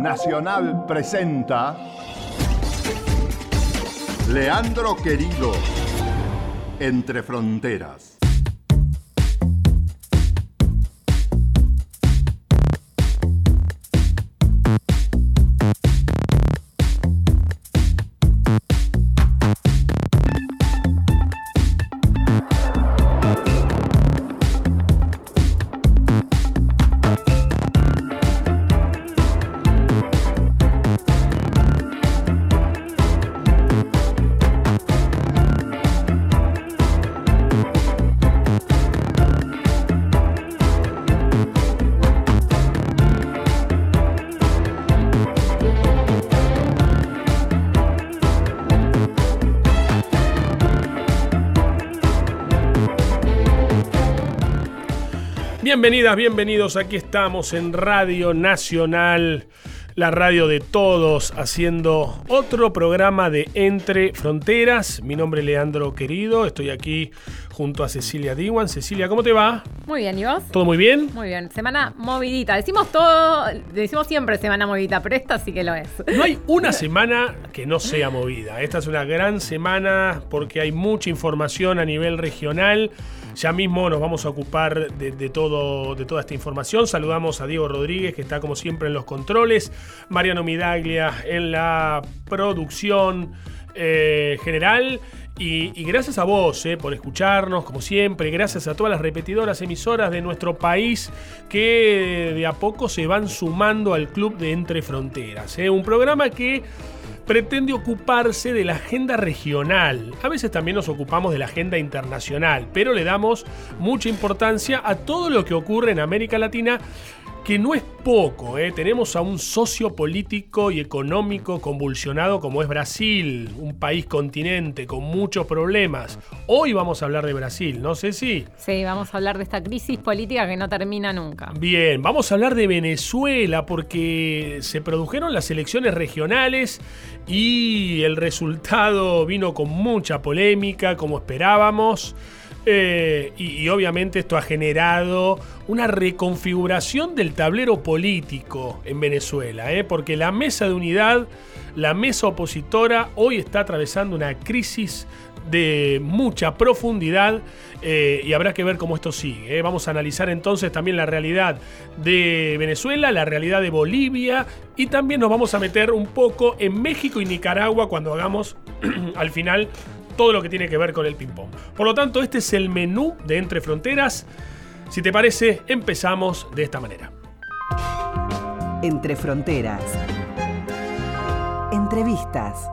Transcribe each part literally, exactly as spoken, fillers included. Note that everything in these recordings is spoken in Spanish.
Nacional presenta Leandro Querido, Entre Fronteras. Bienvenidas, bienvenidos, aquí estamos en Radio Nacional, la radio de todos, haciendo otro programa de Entre Fronteras. Mi nombre es Leandro Querido, estoy aquí junto a Cecilia Diwan. Cecilia, ¿cómo te va? Muy bien, ¿y vos? ¿Todo muy bien? Muy bien, semana movidita. Decimos todo, decimos siempre semana movidita, pero esta sí que lo es. No hay una semana que no sea movida. Esta es una gran semana porque hay mucha información a nivel regional. Ya mismo nos vamos a ocupar de, de, todo, de toda esta información. Saludamos a Diego Rodríguez, que está como siempre en los controles, Mariano Midaglia en la producción eh, general. Y, y gracias a vos eh, por escucharnos, como siempre. Gracias a todas las repetidoras emisoras de nuestro país que de a poco se van sumando al Club de Entre Fronteras. Eh. Un programa que pretende ocuparse de la agenda regional. A veces también nos ocupamos de la agenda internacional, pero le damos mucha importancia a todo lo que ocurre en América Latina, que no es poco, ¿eh? Tenemos a un socio político y económico convulsionado como es Brasil, un país continente con muchos problemas. Hoy vamos a hablar de Brasil, ¿no, Ceci? Sí, vamos a hablar de esta crisis política que no termina nunca. Bien, vamos a hablar de Venezuela porque se produjeron las elecciones regionales y el resultado vino con mucha polémica, como esperábamos. Eh, y, y obviamente esto ha generado una reconfiguración del tablero político en Venezuela, ¿eh? Porque la mesa de unidad, la mesa opositora, hoy está atravesando una crisis de mucha profundidad eh, y habrá que ver cómo esto sigue, ¿eh? Vamos a analizar entonces también la realidad de Venezuela, la realidad de Bolivia y también nos vamos a meter un poco en México y Nicaragua cuando hagamos al final todo lo que tiene que ver con el ping-pong. Por lo tanto, este es el menú de Entre Fronteras. Si te parece, empezamos de esta manera. Entre Fronteras. Entrevistas.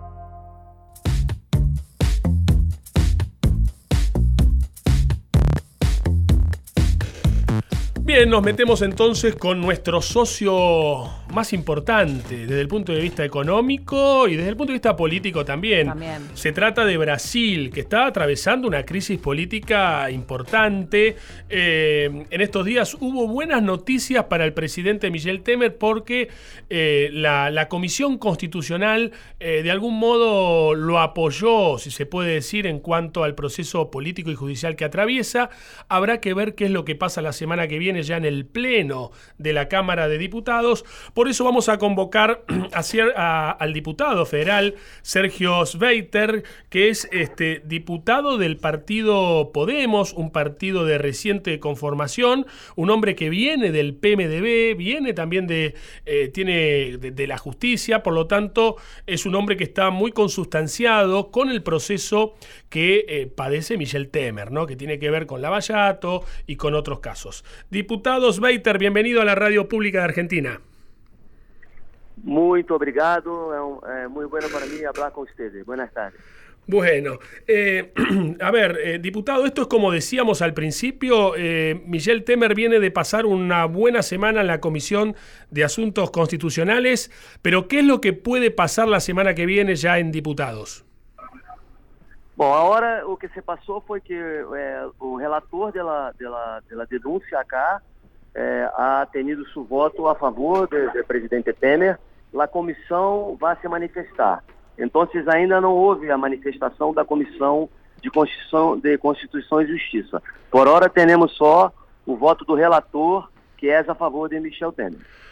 Bien, nos metemos entonces con nuestro socio más importante desde el punto de vista económico y desde el punto de vista político también. También. Se trata de Brasil, que está atravesando una crisis política importante. Eh, en estos días hubo buenas noticias para el presidente Michel Temer porque eh, la, la Comisión Constitucional eh, de algún modo lo apoyó, si se puede decir, en cuanto al proceso político y judicial que atraviesa. Habrá que ver qué es lo que pasa la semana que viene ya en el pleno de la Cámara de Diputados. Por eso vamos a convocar a, a, al diputado federal Sergio Sveiter, que es este, diputado del partido Podemos, un partido de reciente conformación, un hombre que viene del P M D B, viene también de, eh, tiene de, de la justicia, por lo tanto es un hombre que está muy consustanciado con el proceso que eh, padece Michel Temer, ¿no? Que tiene que ver con Lavallato y con otros casos. Diputado Sveiter, bienvenido a la Radio Pública de Argentina. Muito obrigado, é, um, é muy bueno para mí hablar con ustedes. Buenas tardes. Bueno, eh, a ver, eh, diputado, esto es como decíamos al principio, eh, Michel Temer viene de pasar una buena semana en la Comisión de Asuntos Constitucionales, pero ¿qué es lo que puede pasar la semana que viene ya en diputados? Bom, agora o que se passou foi que é, o relator da de de de denúncia acá é, ha tenido seu voto a favor do, do presidente Temer. A comissão vai se manifestar. Então, ainda não houve a manifestação da Comissão de Constituição, de Constituição e Justiça. Por hora, temos só o voto do relator, que é a favor de Michel Temer.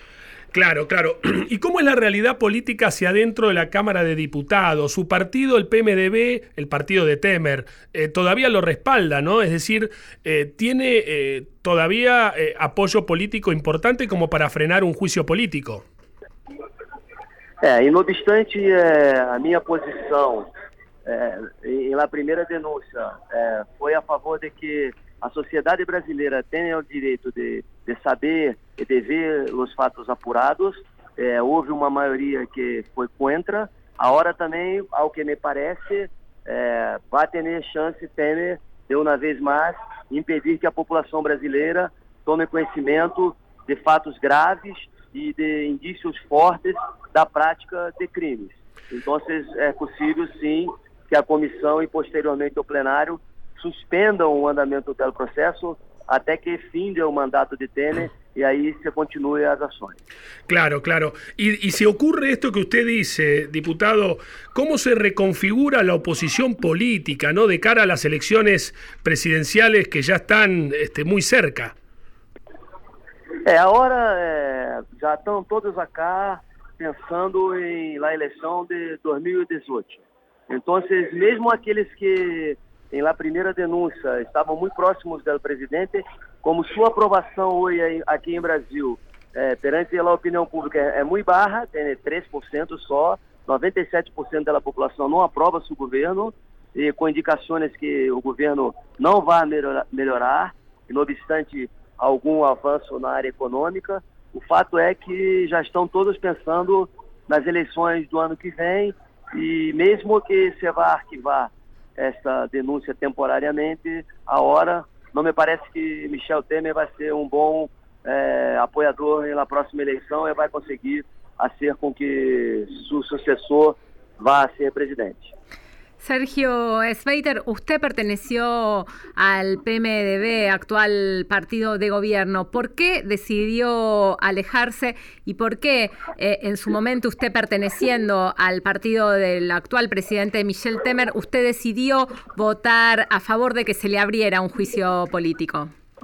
Claro, claro. ¿Y cómo es la realidad política hacia adentro de la Cámara de Diputados? Su partido, el P M D B, el partido de Temer, eh, todavía lo respalda, ¿no? Es decir, eh, tiene eh, todavía eh, apoyo político importante como para frenar un juicio político. É, e não obstante é, a minha posição é, em la primeira denúncia é, foi a favor de que a sociedade brasileira tenha o direito de, de saber e de ver os fatos apurados. É, houve uma maioria que foi contra. Agora também, ao que me parece, é, vai ter chance Temer de uma vez mais impedir que a população brasileira tome conhecimento de fatos graves e de indícios fortes da prática de crimes. Então, é possível, sim, que a comissão e, posteriormente, o plenário suspendam o andamento do processo até que finde o mandato de Temer y ahí se continúe las ações. Claro, claro. Y, y si ocurre esto que usted dice, diputado, ¿cómo se reconfigura la oposición política, ¿no?, de cara a las elecciones presidenciales que ya están este, muy cerca? É, agora é, já estão todos acá pensando em la eleição de dois mil e dezoito. Então, mesmo aqueles que em la primeira denúncia estavam muito próximos do presidente, como sua aprovação hoje aqui em Brasil é, perante a opinião pública é, é muito baixa, tem três por cento só, noventa e sete por cento da população não aprova seu governo, e com indicações que o governo não vai melhorar, melhorar e não obstante algum avanço na área econômica. O fato é que já estão todos pensando nas eleições do ano que vem, e mesmo que se vá arquivar essa denúncia temporariamente, a hora, não me parece que Michel Temer vai ser um bom é, apoiador na próxima eleição e vai conseguir fazer com que seu sucessor vá a ser presidente. Sergio Sveiter, usted perteneció al P M D B, actual partido de gobierno. ¿Por qué decidió alejarse y por qué eh, en su momento usted, perteneciendo al partido del actual presidente Michel Temer, usted decidió votar a favor de que se le abriera un juicio político?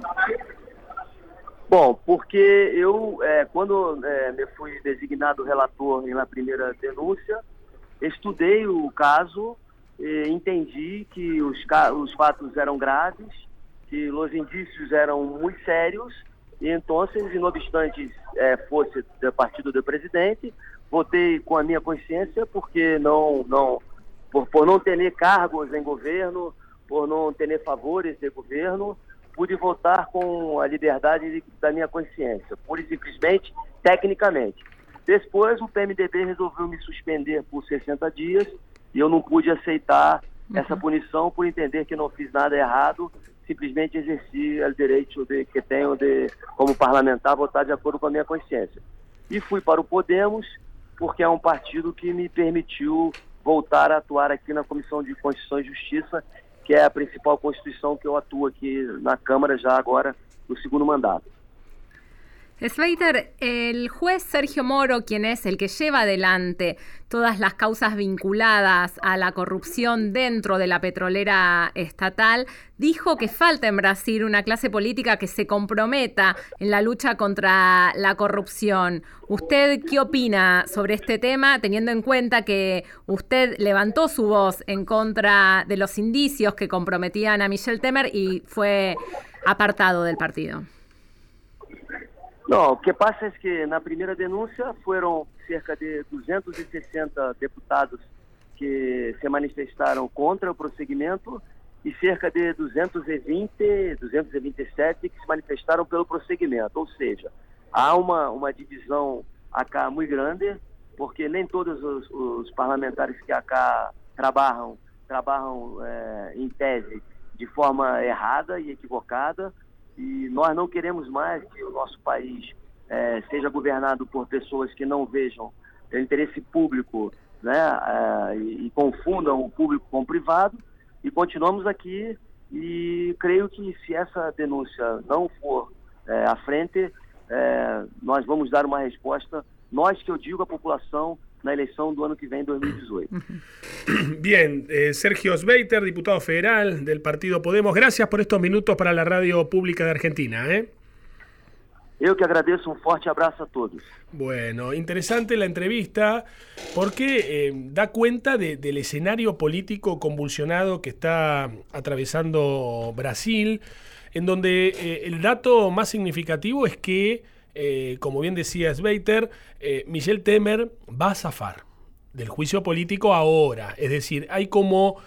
Bom, porque eu, é, quando é, me fui designado relator na primeira denúncia, estudei o caso, e entendi que os, os fatos eram graves, que os indícios eram muito sérios, e então, e não obstante é, fosse do partido do presidente, votei com a minha consciência, porque não, não, por, por não ter cargos em governo, por não ter favores de governo, pude votar com a liberdade de, da minha consciência, pura e simplesmente, tecnicamente. Depois, o P M D B resolveu me suspender por sessenta dias, e eu não pude aceitar essa punição por entender que não fiz nada errado, simplesmente exerci o direito de, que tenho de, como parlamentar, votar de acordo com a minha consciência. E fui para o Podemos, porque é um partido que me permitiu voltar a atuar aqui na Comissão de Constituição e Justiça, que é a principal constituição que eu atuo aqui na Câmara já agora no segundo mandato. Sveiter, el juez Sergio Moro, quien es el que lleva adelante todas las causas vinculadas a la corrupción dentro de la petrolera estatal, dijo que falta en Brasil una clase política que se comprometa en la lucha contra la corrupción. ¿Usted qué opina sobre este tema, teniendo en cuenta que usted levantó su voz en contra de los indicios que comprometían a Michel Temer y fue apartado del partido? Não, o que passa é que na primeira denúncia foram cerca de duzentos e sessenta deputados que se manifestaram contra o prosseguimento e cerca de duzentos e vinte, duzentos e vinte e sete que se manifestaram pelo prosseguimento. Ou seja, há uma, uma divisão acá muito grande, porque nem todos os, os parlamentares que acá trabalham, trabalham é, em tese de forma errada e equivocada. E nós não queremos mais que o nosso país é, seja governado por pessoas que não vejam o interesse público, né, é, e, e confundam o público com o privado. E continuamos aqui e creio que se essa denúncia não for é, à frente, é, nós vamos dar uma resposta, nós que eu digo a população, na eleição do ano que vem, dois mil e dezoito. Bien, eh, Sergio Sveiter, diputado federal del partido Podemos, gracias por estos minutos para la radio pública de Argentina. ¿eh? Eu que agradeço, um forte abraço a todos. Bueno, interesante la entrevista porque eh, da cuenta de, del escenario político convulsionado que está atravesando Brasil, en donde eh, el dato más significativo es que, eh, como bien decía Sveiter, eh, Michel Temer va a zafar del juicio político ahora. Es decir, hay como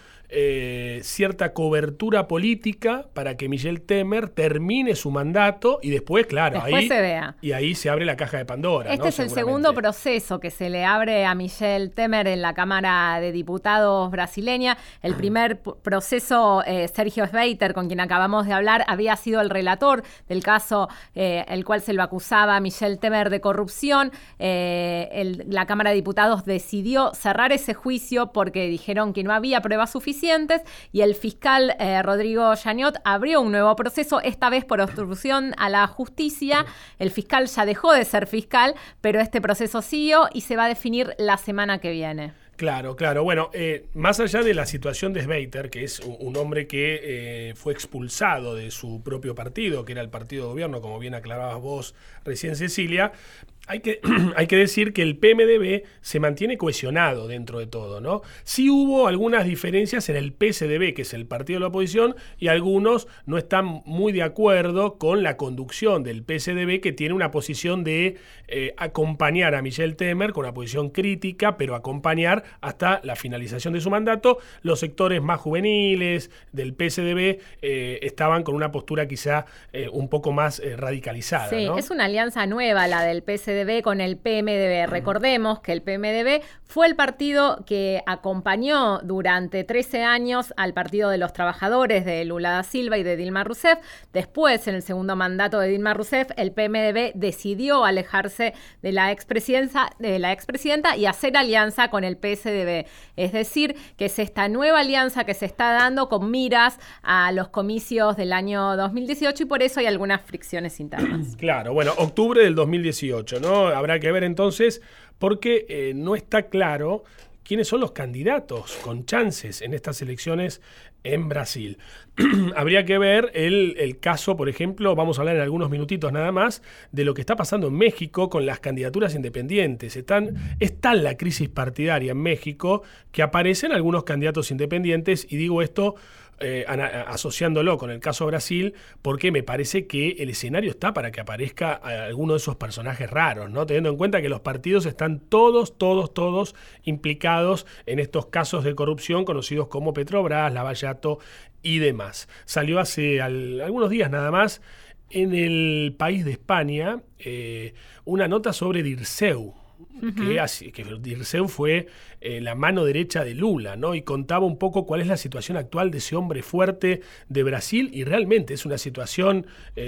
eh, cierta cobertura política para que Michel Temer termine su mandato y después, claro, después ahí se vea. Y ahí se abre la caja de Pandora. Este ¿no? es el segundo proceso que se le abre a Michel Temer en la Cámara de Diputados brasileña. El primer proceso, eh, Sergio Sveiter, con quien acabamos de hablar, había sido el relator del caso eh, el cual se lo acusaba a Michel Temer de corrupción. Eh, el, la Cámara de Diputados decidió cerrar ese juicio porque dijeron que no había pruebas suficientes y el fiscal eh, Rodrigo Janot abrió un nuevo proceso, esta vez por obstrucción a la justicia. El fiscal ya dejó de ser fiscal, pero este proceso siguió y se va a definir la semana que viene. Claro, claro. Bueno, eh, más allá de la situación de Sveiter, que es un, un hombre que eh, fue expulsado de su propio partido, que era el partido de gobierno, como bien aclarabas vos recién, Cecilia, hay que, hay que decir que el P M D B se mantiene cohesionado dentro de todo, ¿no? Sí hubo algunas diferencias en el P S D B, que es el partido de la oposición, y algunos no están muy de acuerdo con la conducción del P S D B, que tiene una posición de eh, acompañar a Michel Temer con una posición crítica, pero acompañar hasta la finalización de su mandato. Los sectores más juveniles del P S D B eh, estaban con una postura quizá eh, un poco más eh, radicalizada. Sí, ¿no? Es una alianza nueva la del P S D B con el P M D B. Recordemos que el P M D B fue el partido que acompañó durante trece años al Partido de los Trabajadores de Lula da Silva y de Dilma Rousseff. Después, en el segundo mandato de Dilma Rousseff, el P M D B decidió alejarse de la expresidenta, de la expresidenta y hacer alianza con el P S D B. Es decir, que es esta nueva alianza que se está dando con miras a los comicios del año dos mil dieciocho y por eso hay algunas fricciones internas. Claro, bueno, octubre del dos mil dieciocho, ¿no? Habrá que ver entonces, porque eh, no está claro quiénes son los candidatos con chances en estas elecciones en Brasil. Habría que ver el, el caso, por ejemplo, vamos a hablar en algunos minutitos nada más, de lo que está pasando en México con las candidaturas independientes. Están, es tal la crisis partidaria en México que aparecen algunos candidatos independientes, y digo esto Eh, asociándolo con el caso Brasil, porque me parece que el escenario está para que aparezca alguno de esos personajes raros, ¿no? Teniendo en cuenta que los partidos están todos, todos, todos implicados en estos casos de corrupción conocidos como Petrobras, Lavallato y demás. Salió hace al, algunos días nada más en El País de España eh, una nota sobre Dirceu. Uh-huh. que, que Dirceu fue eh, la mano derecha de Lula, ¿no? Y contaba un poco cuál es la situación actual de ese hombre fuerte de Brasil, y realmente es una situación,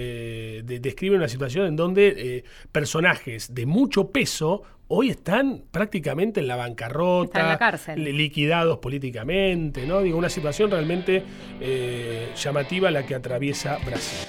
eh, de, describe una situación en donde eh, personajes de mucho peso hoy están prácticamente en la bancarrota, están en la cárcel, liquidados políticamente, ¿no? Digo, una situación realmente eh, llamativa la que atraviesa Brasil.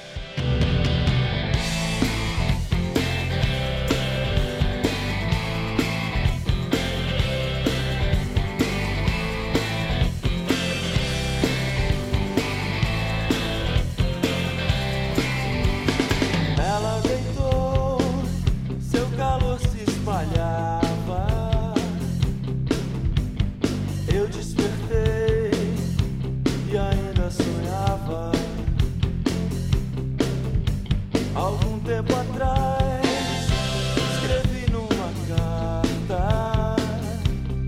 Algum tempo atrás escrevi numa carta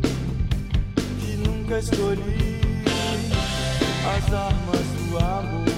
que nunca escolhi as armas do amor.